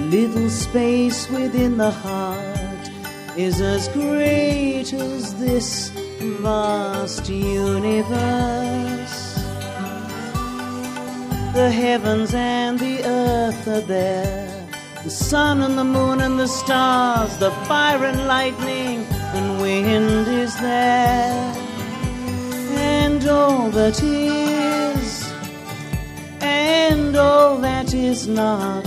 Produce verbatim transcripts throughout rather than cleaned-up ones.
little space within the heart is as great as this vast universe. The heavens and the earth are there, the sun and the moon and the stars, the fire and lightning and wind is there. And all that is, and all that is not,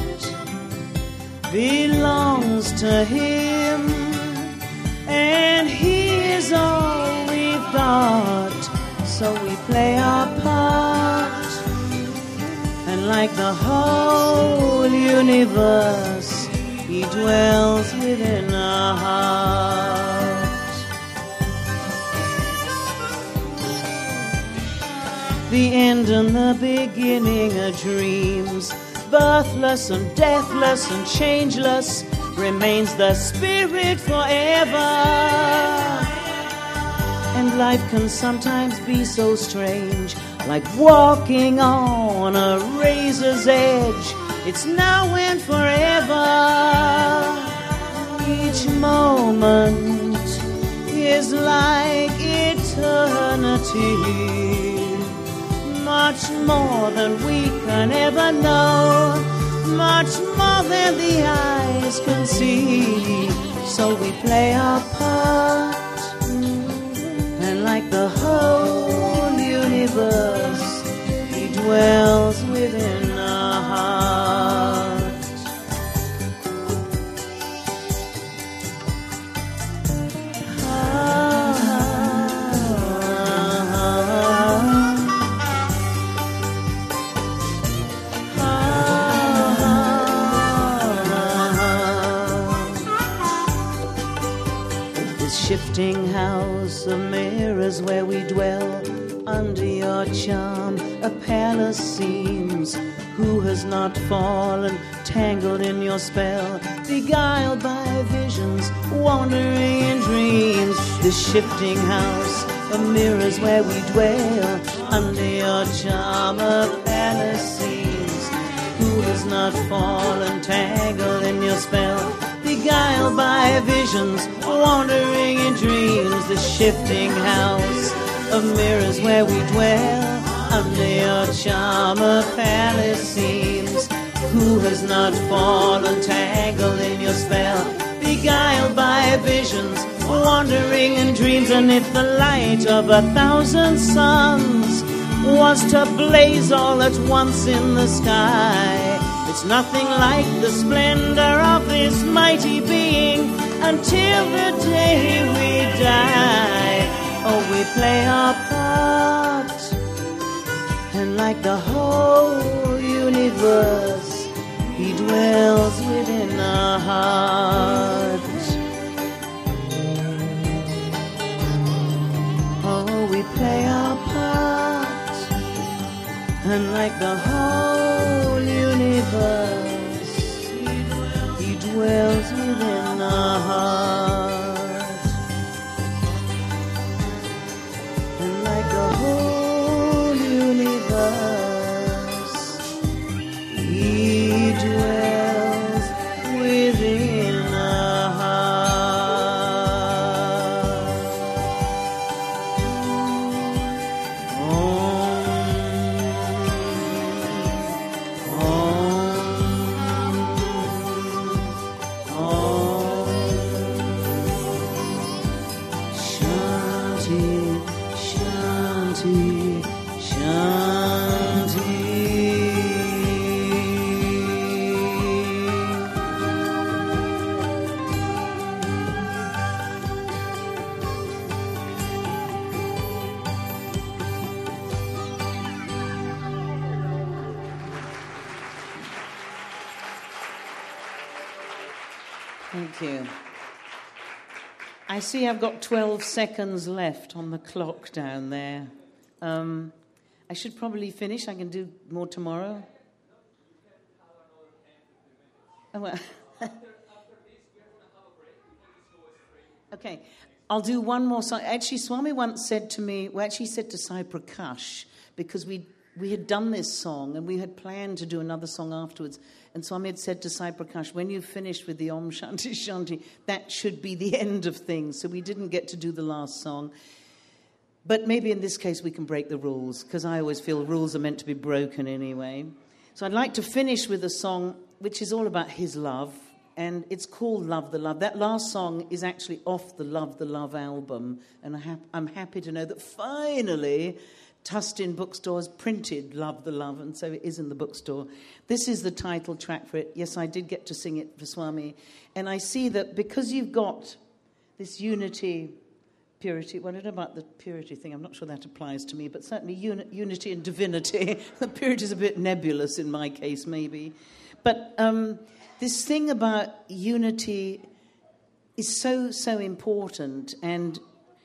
belongs to Him, and He is all we've got. So we play our part, and like the whole universe, He dwells within our heart. The end and the beginning are dreams, birthless and deathless and changeless, remains the Spirit forever. And life can sometimes be so strange, like walking on a razor's edge. It's now and forever. Each moment is like eternity, much more than we can ever know, much more than the eyes can see. So we play our part, and like the whole universe, He dwells within our heart. Shifting house of mirrors where we dwell, under your charm a palace seems. Who has not fallen, tangled in your spell, beguiled by visions, wandering in dreams? This shifting house of mirrors where we dwell, under your charm a palace seems. Who has not fallen, tangled in your spell, beguiled by visions, wandering in dreams? The shifting house of mirrors where we dwell, under your charm a palace seems. Who has not fallen, tangled in your spell, beguiled by visions, wandering in dreams? And if the light of a thousand suns was to blaze all at once in the sky, it's nothing like the splendor of this mighty being until the day we die. Oh, we play our part, and like the whole universe, He dwells within our hearts. Oh, we play our part, and like the whole universe, He dwells within our heart. And like the whole universe, He dwells within our heart. Om, Om, Om. Shanti, Shanti, Shanti. Thank you. I see I've got twelve seconds left on the clock down there. Um, I should probably finish. I can do more tomorrow. Oh, well. Okay, I'll do one more song. Actually, Swami once said to me, well, actually said to Sai Prakash, because we we had done this song and we had planned to do another song afterwards. And Swami had said to Sai Prakash, when you've finished with the Om Shanti Shanti, that should be the end of things. So we didn't get to do the last song. But maybe in this case we can break the rules, because I always feel rules are meant to be broken anyway. So I'd like to finish with a song which is all about his love, and it's called Love the Love. That last song is actually off the Love the Love album, and I ha- I'm happy to know that finally Tustin Bookstores printed Love the Love, and so it is in the bookstore. This is the title track for it. Yes, I did get to sing it for Swami, and I see that because you've got this unity, purity, well, I don't know about the purity thing, I'm not sure that applies to me, but certainly uni- unity and divinity. The purity is a bit nebulous in my case, maybe. But um, this thing about unity is so, so important, and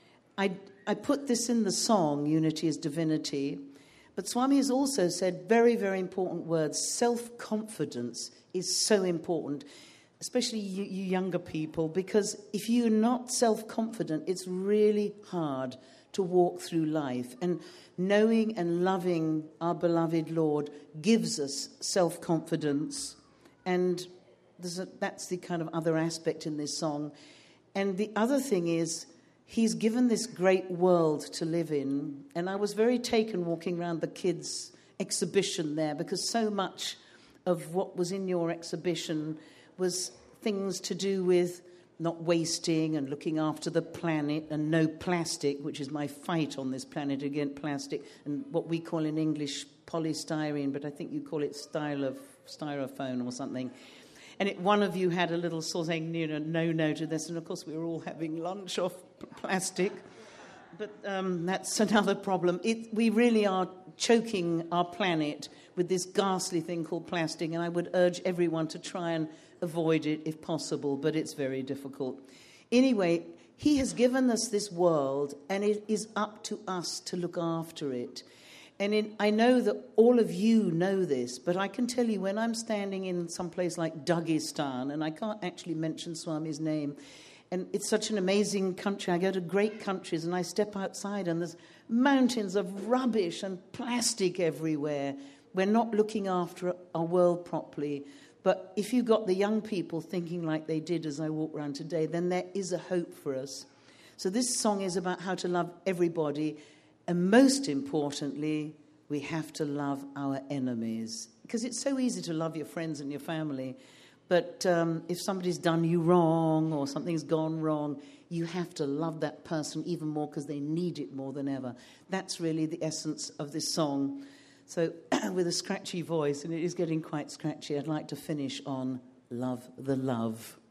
I, I put this in the song, Unity is Divinity, but Swami has also said very, very important words. Self-confidence is so important, especially you, you younger people, because if you're not self-confident, it's really hard to walk through life. And knowing and loving our beloved Lord gives us self-confidence. And there's a, that's the kind of other aspect in this song. And the other thing is, he's given this great world to live in. And I was very taken walking around the kids' exhibition there, because so much of what was in your exhibition was things to do with not wasting and looking after the planet and no plastic, which is my fight on this planet against plastic, and what we call in English polystyrene, but I think you call it stylo, styrofoam or something. And it, one of you had a little sort of saying, you know, no, no to this, and of course we were all having lunch off plastic. But um, that's another problem. It, we really are choking our planet with this ghastly thing called plastic, and I would urge everyone to try and avoid it if possible, but it's very difficult. Anyway, he has given us this world, and it is up to us to look after it. And in, I know that all of you know this, but I can tell you when I'm standing in some place like Dagestan, and I can't actually mention Swami's name, and it's such an amazing country. I go to great countries and I step outside and there's mountains of rubbish and plastic everywhere. We're not looking after our world properly. But if you got the young people thinking like they did as I walk around today, then there is a hope for us. So this song is about how to love everybody. And most importantly, we have to love our enemies. Because it's so easy to love your friends and your family. But um, if somebody's done you wrong or something's gone wrong, you have to love that person even more because they need it more than ever. That's really the essence of this song. So with a scratchy voice, and it is getting quite scratchy, I'd like to finish on Love the Love.